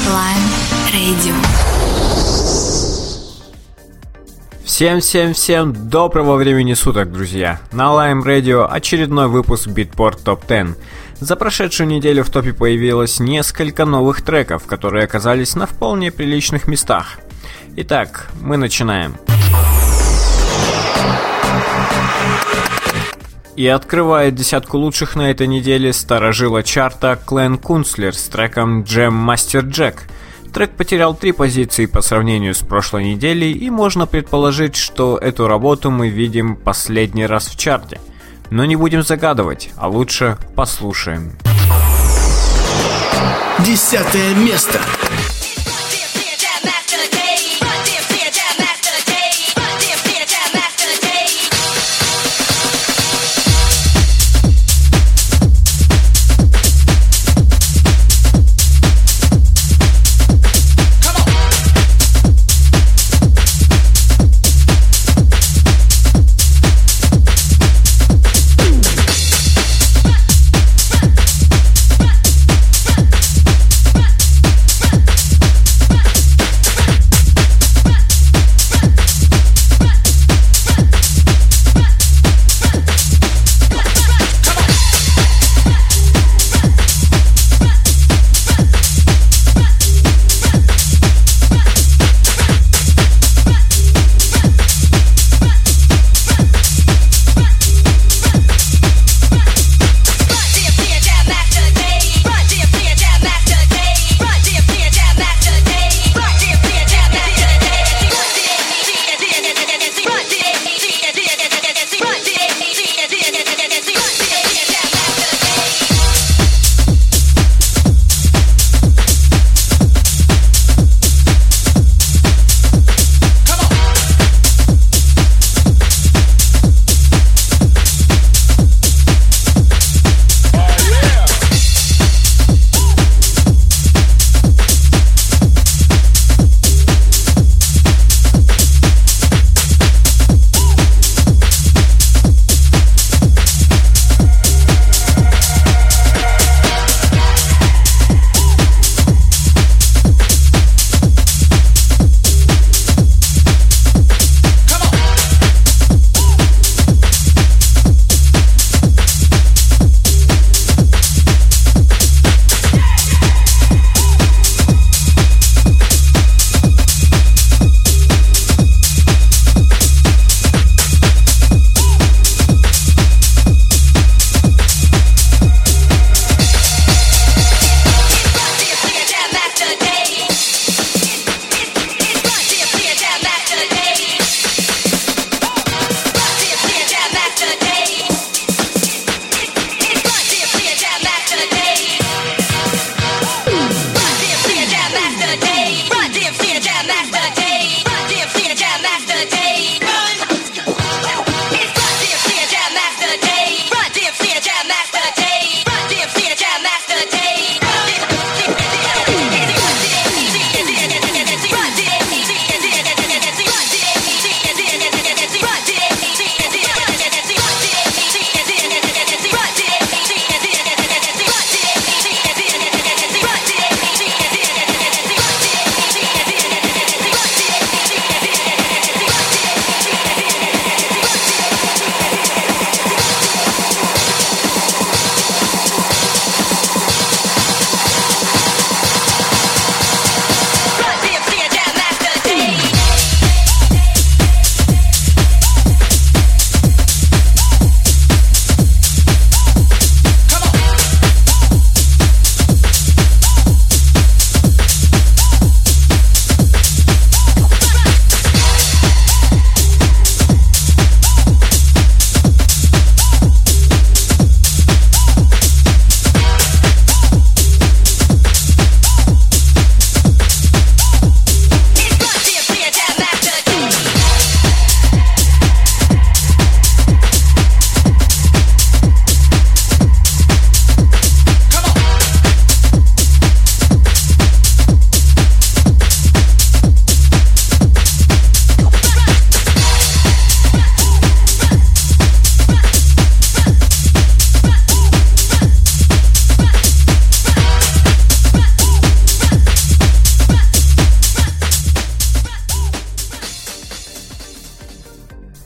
Lime Radio. Всем доброго времени суток, друзья! На Lime Radio очередной выпуск Beatport Top 10. За прошедшую неделю в топе появилось несколько новых треков, которые оказались на вполне приличных местах. Итак, мы начинаем. И открывает десятку лучших на этой неделе старожила чарта Клен Кунслер с треком Jam Master Jack. Трек потерял 3 позиции по сравнению с прошлой неделей, и можно предположить, что эту работу мы видим последний раз в чарте. Но не будем загадывать, а лучше послушаем. 10-е место.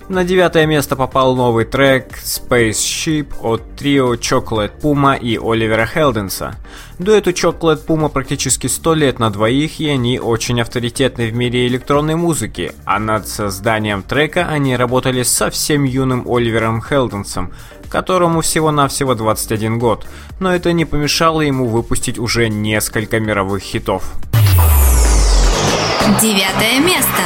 На 9 место попал новый трек Spaceship от трио Chocolate Puma и Оливера Хелденса. Дуэту Chocolate Puma практически 100 лет на двоих, и они очень авторитетны в мире электронной музыки, а над созданием трека они работали с совсем юным Оливером Хелденсом, которому всего-навсего 21 год, но это не помешало ему выпустить уже несколько мировых хитов. 9 место.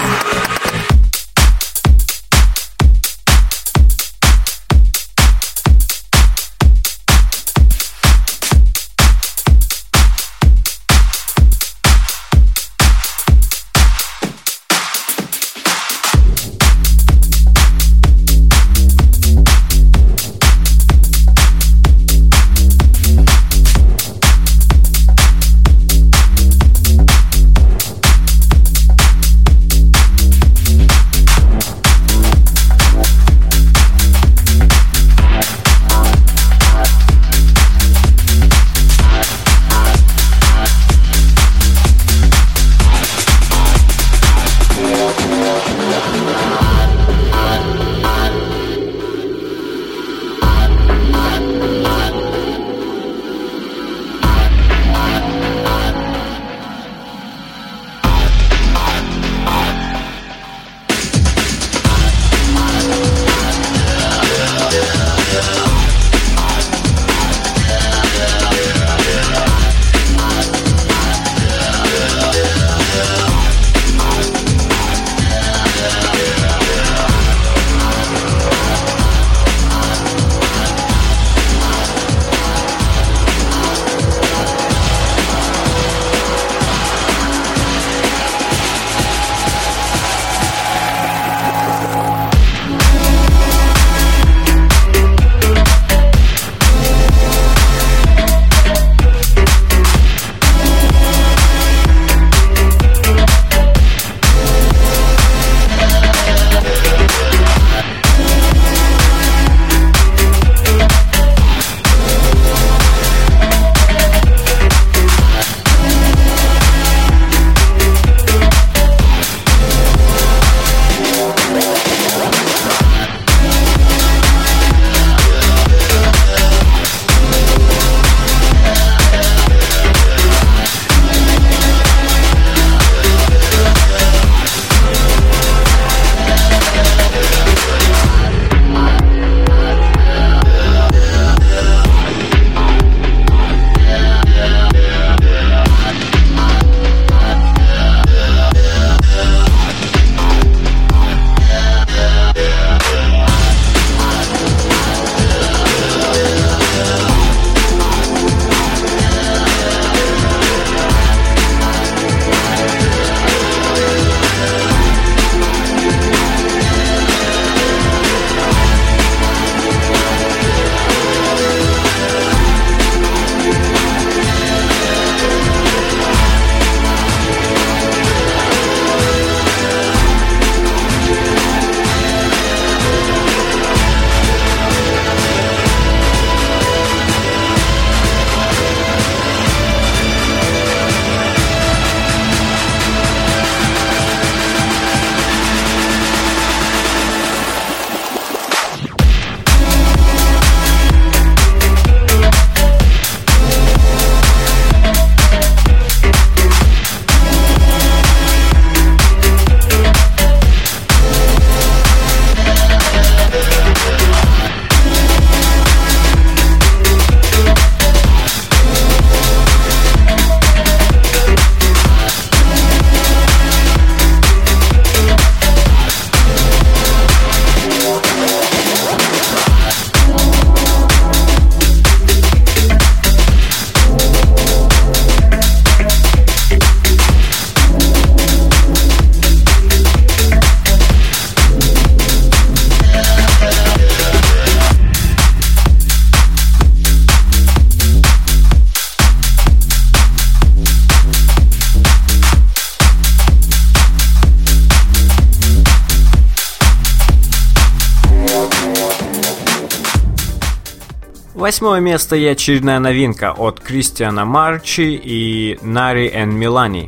Восьмое место и очередная новинка от Кристиана Марчи и Нари and Милани. В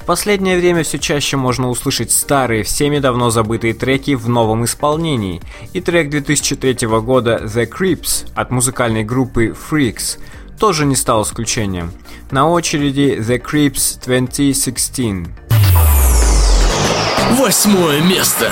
В последнее время все чаще можно услышать старые, всеми давно забытые треки в новом исполнении, и трек 2003 года The Creeps от музыкальной группы Freaks тоже не стал исключением. На очереди The Creeps 2016. 8 место.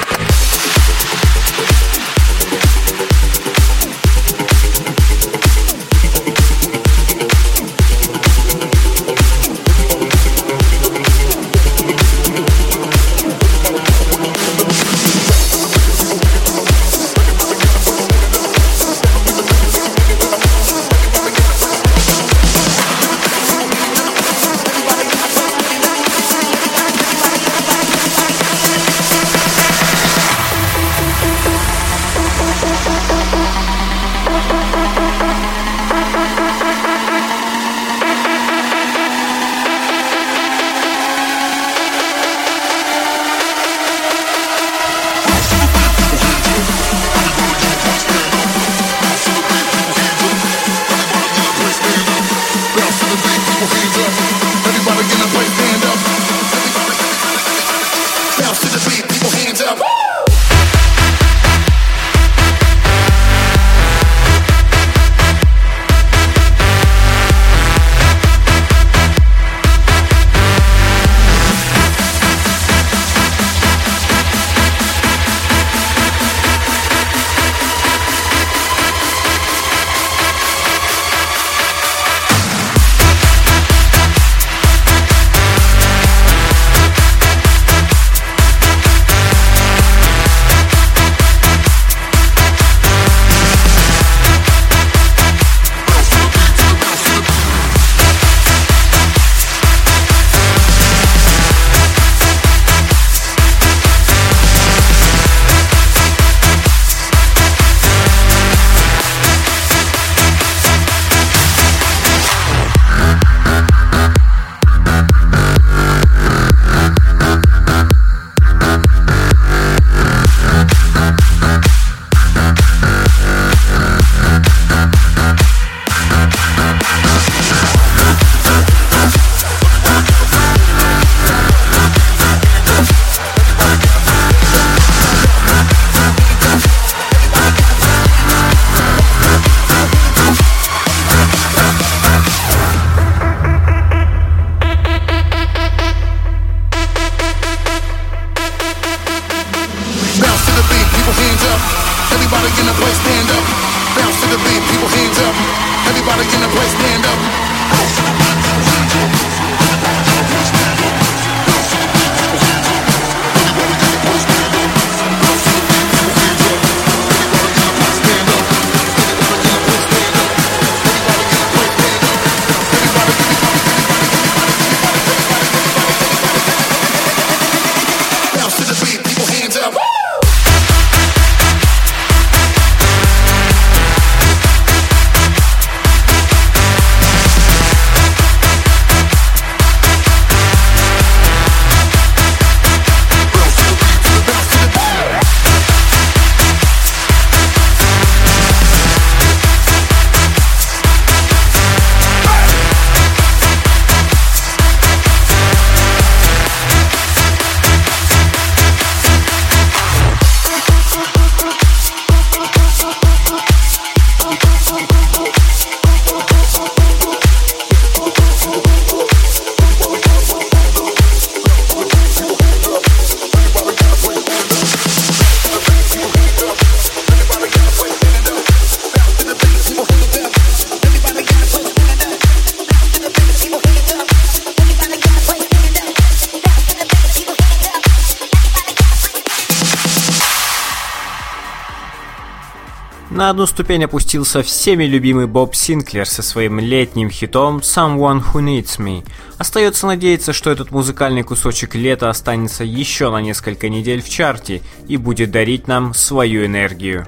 На одну ступень опустился всеми любимый Боб Синклер со своим летним хитом «Someone Who Needs Me». Остается надеяться, что этот музыкальный кусочек лета останется еще на несколько недель в чарте и будет дарить нам свою энергию.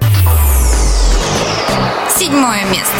7 место.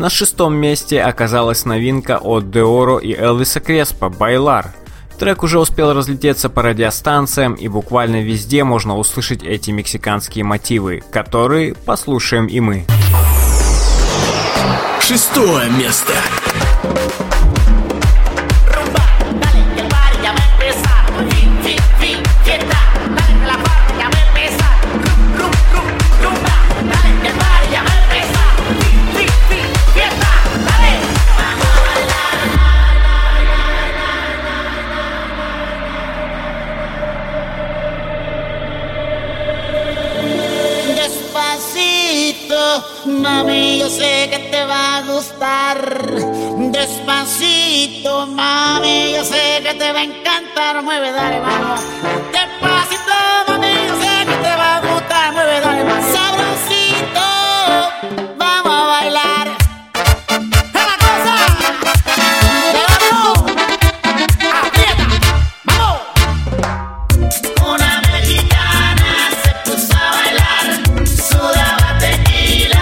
На 6-м месте оказалась новинка от Деоро и Элвиса Креспо «Байлар». Трек уже успел разлететься по радиостанциям, и буквально везде можно услышать эти мексиканские мотивы, которые послушаем и мы. 6-е место. Mami, yo sé que te va a gustar. Despacito, mami, yo sé que te va a encantar. Mueve, dale, vamos. Despacito, mami, yo sé que te va a gustar. Mueve, dale, vamos. Sabrosito, vamos a bailar. ¡Es la cosa! ¡Vamos! ¡Aprieta! ¡Vamos! Una mexicana se puso a bailar. Sudaba tequila.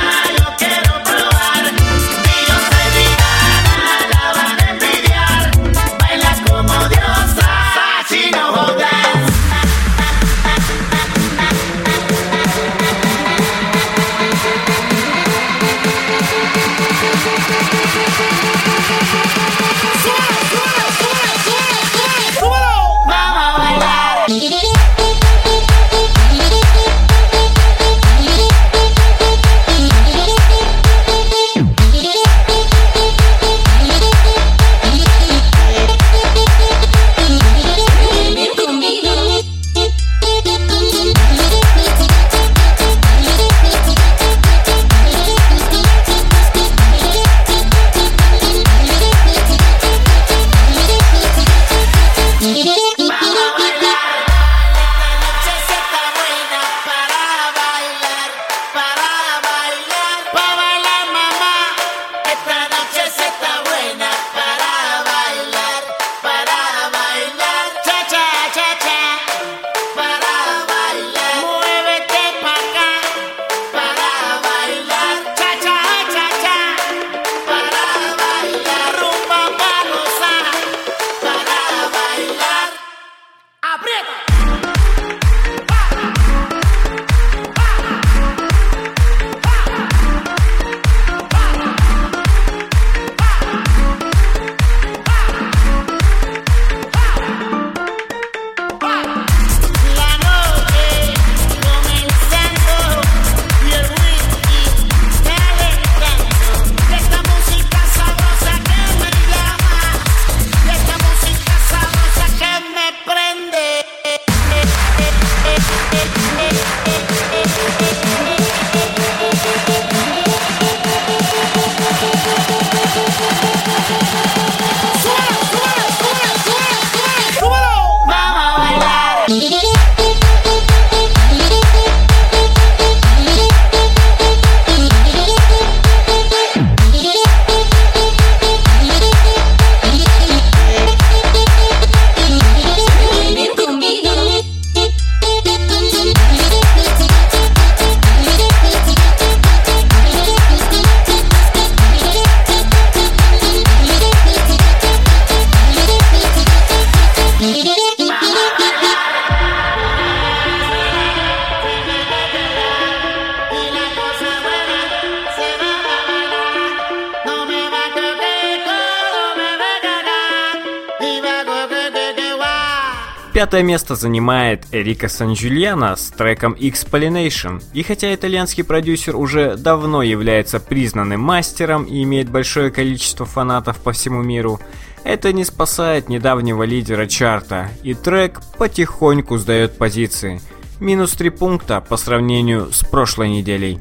Пятое место занимает Эрика Сан-Джульяно с треком X-Pollination. И хотя итальянский продюсер уже давно является признанным мастером и имеет большое количество фанатов по всему миру, это не спасает недавнего лидера чарта, и трек потихоньку сдает позиции. Минус 3 пункта по сравнению с прошлой неделей.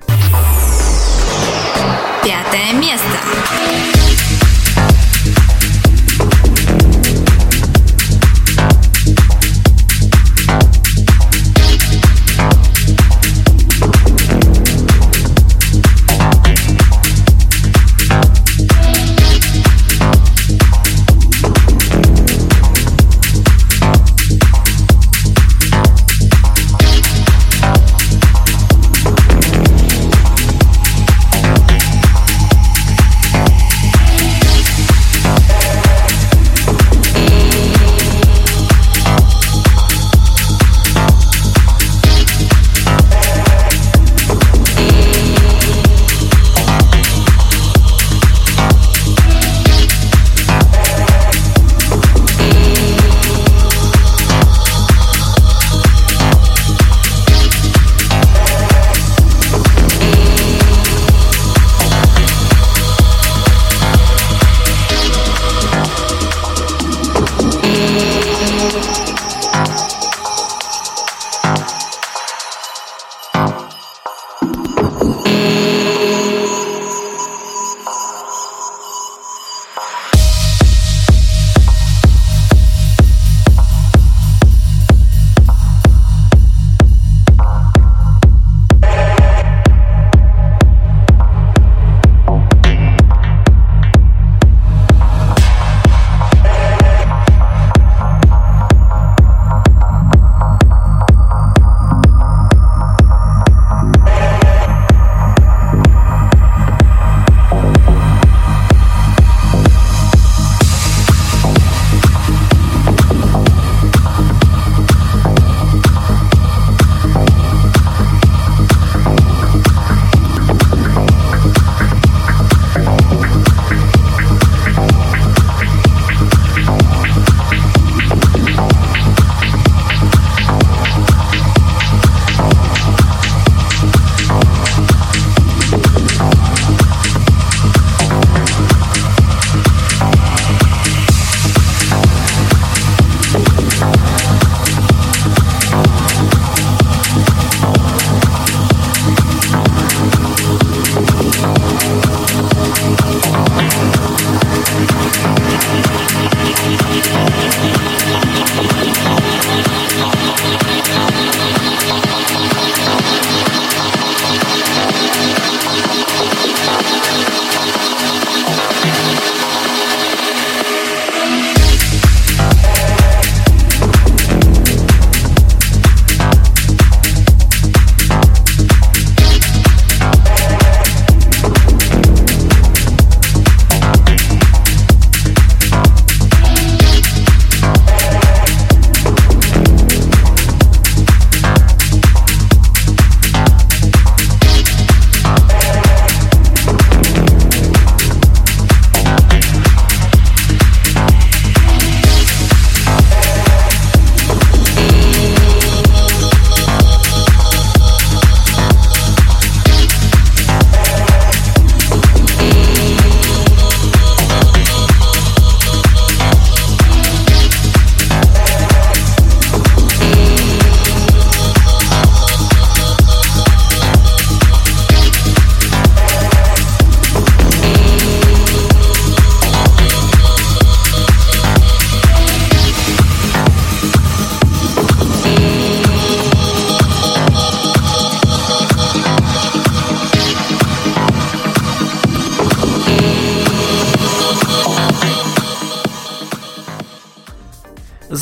Пятое место.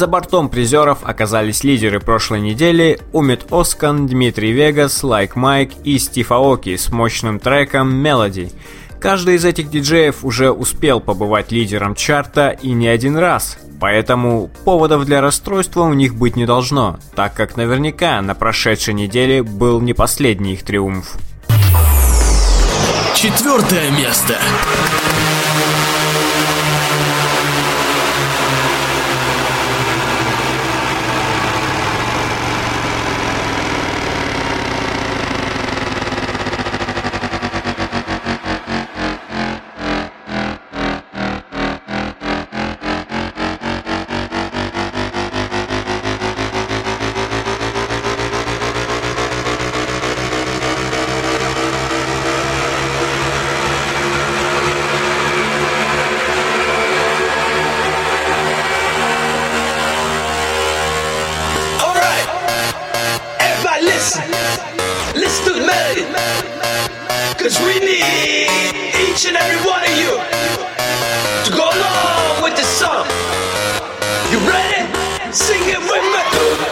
За бортом призеров оказались лидеры прошлой недели Умит Оскан, Дмитрий Вегас, Like Mike и Стив Аоки с мощным треком Melody. Каждый из этих диджеев уже успел побывать лидером чарта и не один раз, поэтому поводов для расстройства у них быть не должно, так как наверняка на прошедшей неделе был не последний их триумф. 4-е место. Listen to the melody, 'cause we need each and every one of you to go along with the song. You ready? Sing it with me.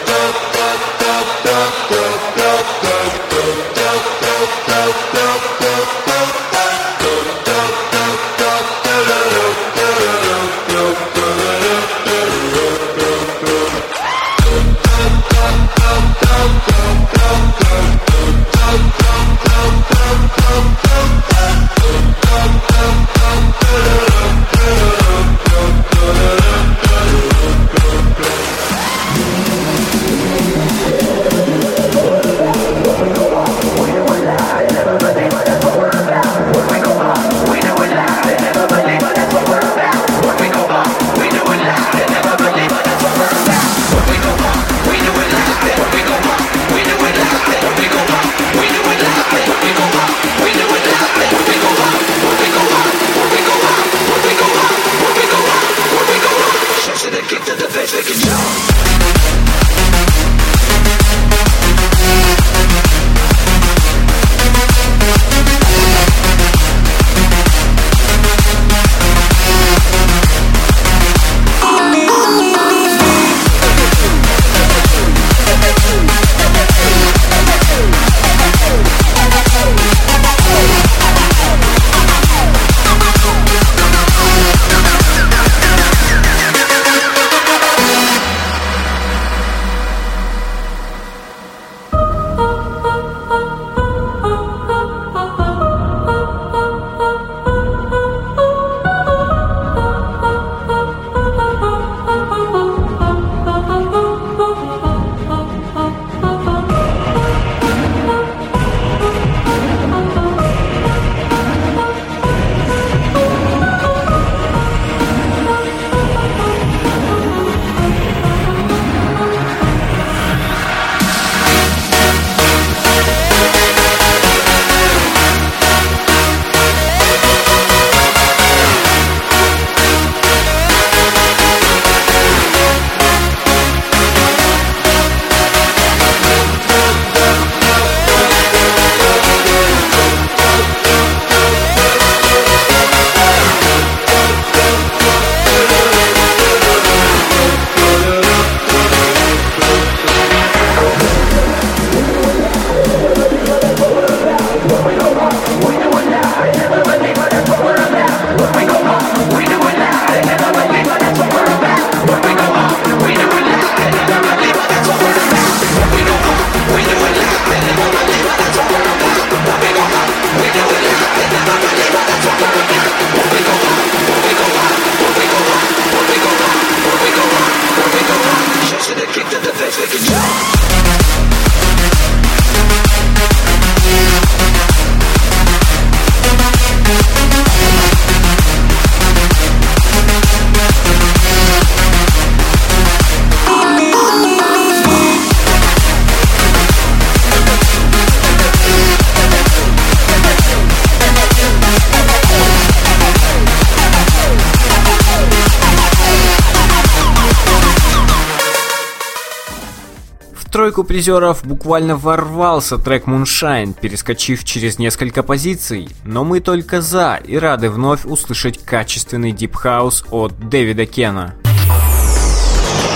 В тройку призеров буквально ворвался трек Moonshine, перескочив через несколько позиций, но мы только за и рады вновь услышать качественный дип-хаус от Дэвида Кена.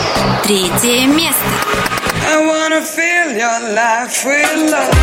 Третье место. I wanna fill your life with love.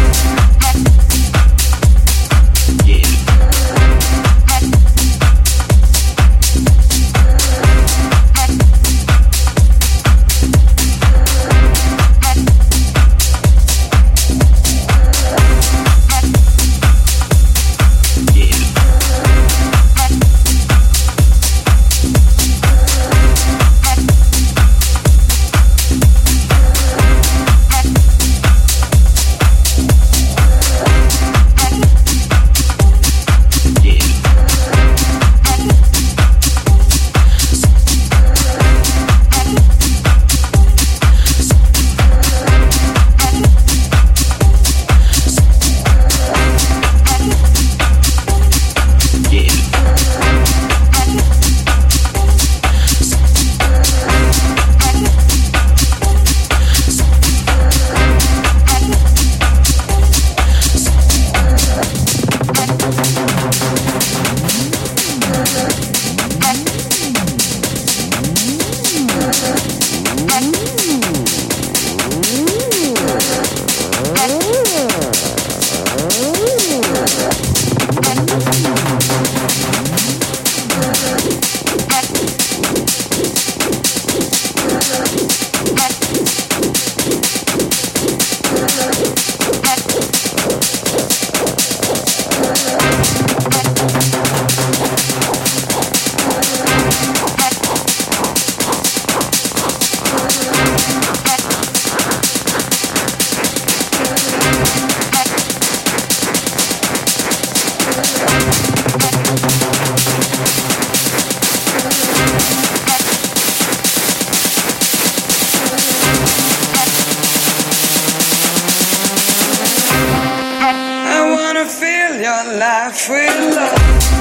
Life with love.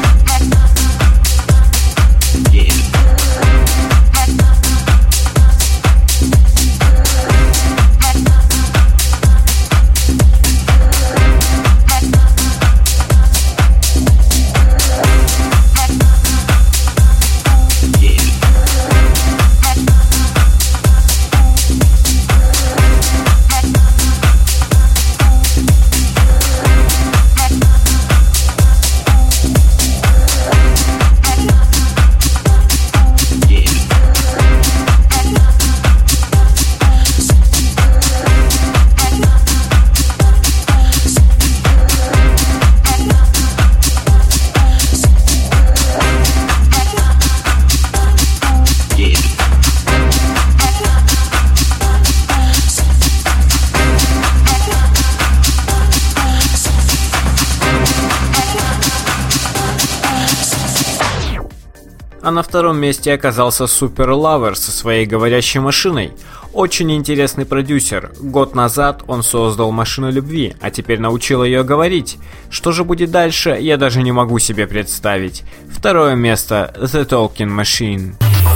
А на втором месте оказался Super Lover со своей говорящей машиной. Очень интересный продюсер. Год назад он создал машину любви, а теперь научил ее говорить. Что же будет дальше, я даже не могу себе представить. Второе место The Talking Machine.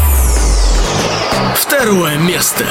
Второе место.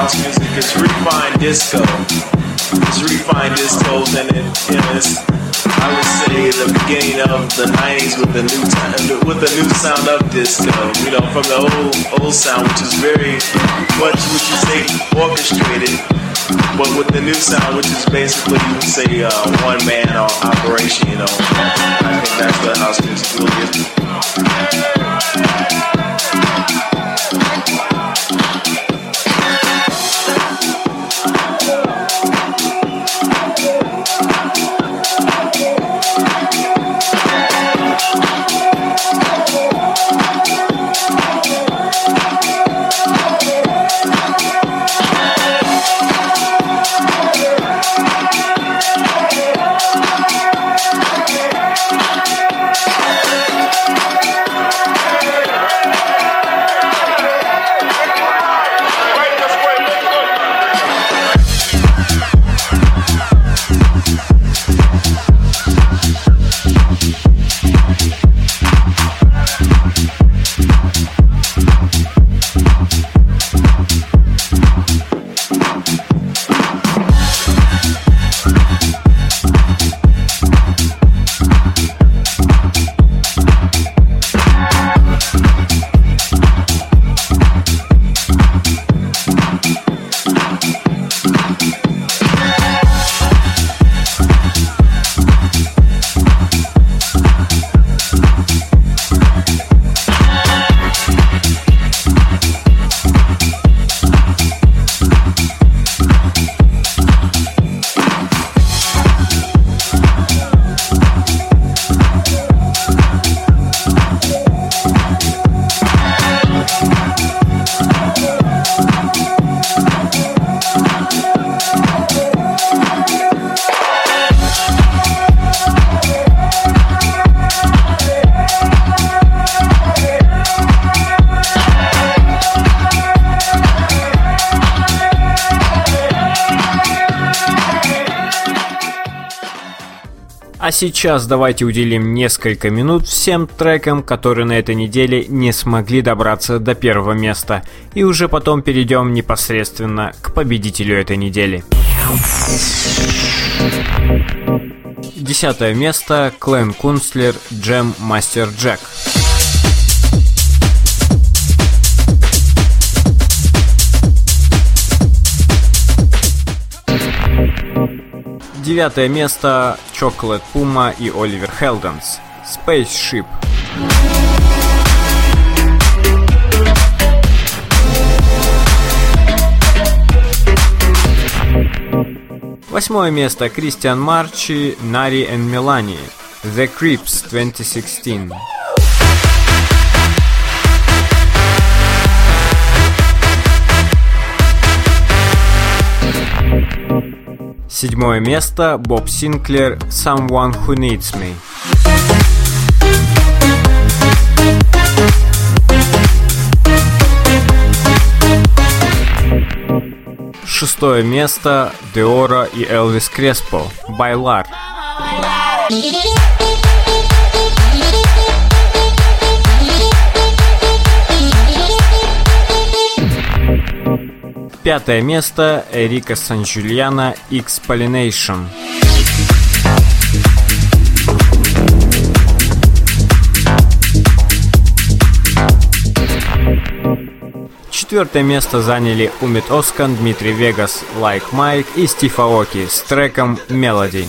Disco. It's refined disco, and it's I would say the beginning of the 90s with the new sound of disco. You know, from the old sound, which is very much what you say orchestrated, but with the new sound, which is basically you would say one man operation. You know, I think that's what house music really is. А сейчас давайте уделим несколько минут всем трекам, которые на этой неделе не смогли добраться до первого места, и уже потом перейдем непосредственно к победителю этой недели. 10 место. Клен Кунстлер, Джем Мастер Джек. 9 место. Chocolate Puma и Оливер Хелденс. Spaceship. 8 место. Кристиан Марчи, Нари и Мелани. The Creeps 2016. 7 место. Боб Синклер, Someone Who Needs Me. 6 место. Деора и Элвис Креспо, Байлар. 5 место. Эрика Сан-Джульяна, X-Pollination. 4 место заняли Умит Оскан, Дмитрий Вегас, Like Mike и Стив Аоки с треком Melody.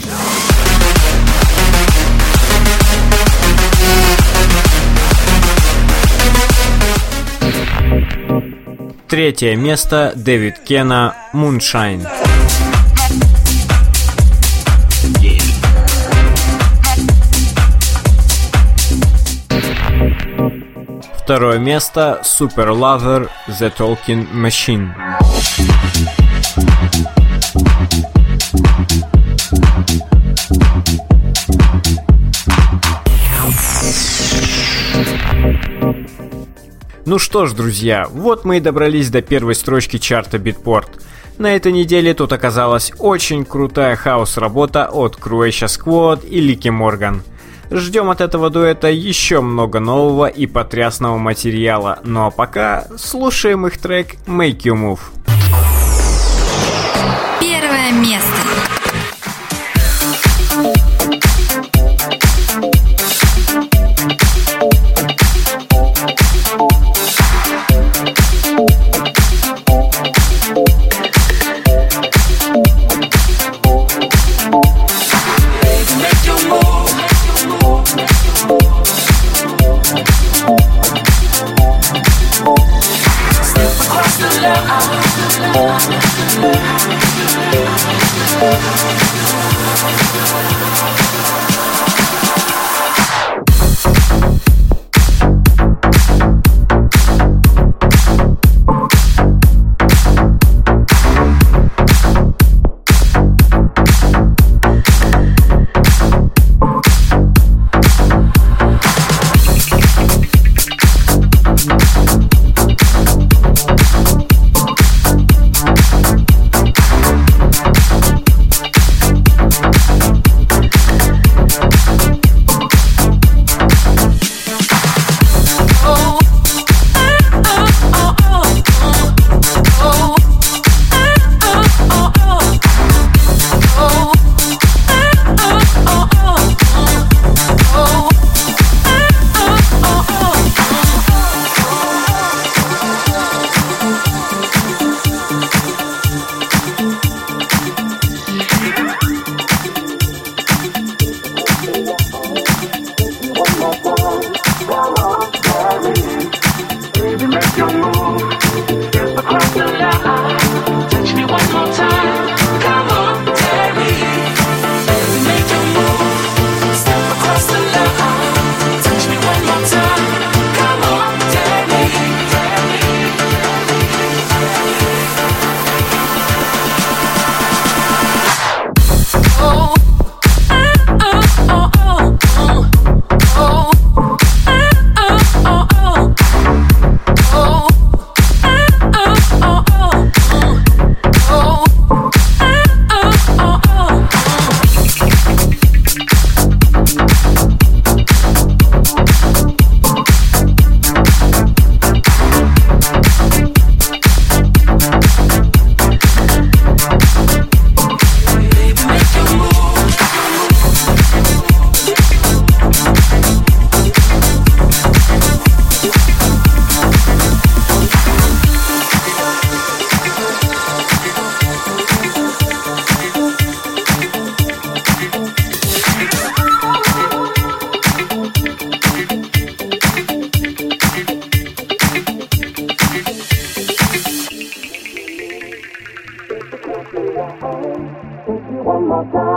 3 место. Дэвид Кена, Moonshine. 2 место. Super Lover, The Talking Machine. 'Ну что ж, друзья, вот мы и добрались до первой строчки чарта Beatport. На этой неделе тут оказалась очень крутая хаус-работа от Croatia Squad и Лики Морган. Ждем от этого дуэта еще много нового и потрясного материала, ну а пока слушаем их трек Make You Move. Первое место.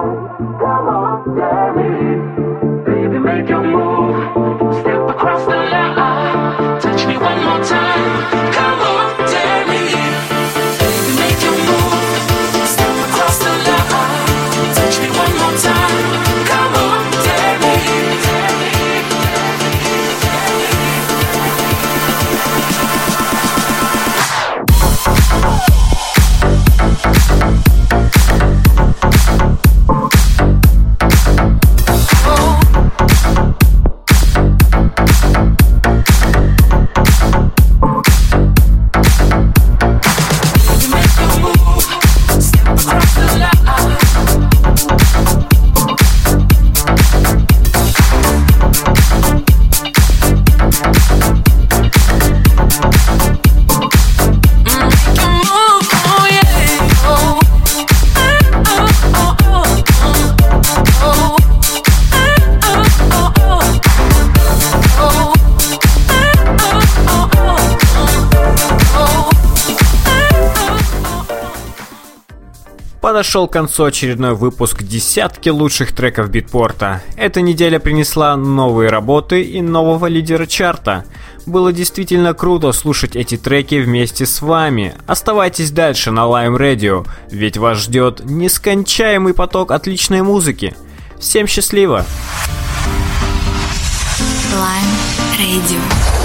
Come on, tell me. Baby, make your move. Step across the line. Touch me one more time. Come on, tell me. Baby, make your move. Step across the line. Touch me one more time. Come on, tell me. Подошел к концу очередной выпуск десятки лучших треков битпорта. Эта неделя принесла новые работы и нового лидера чарта. Было действительно круто слушать эти треки вместе с вами. Оставайтесь дальше на Lime Radio, ведь вас ждет нескончаемый поток отличной музыки. Всем счастливо! Lime Radio.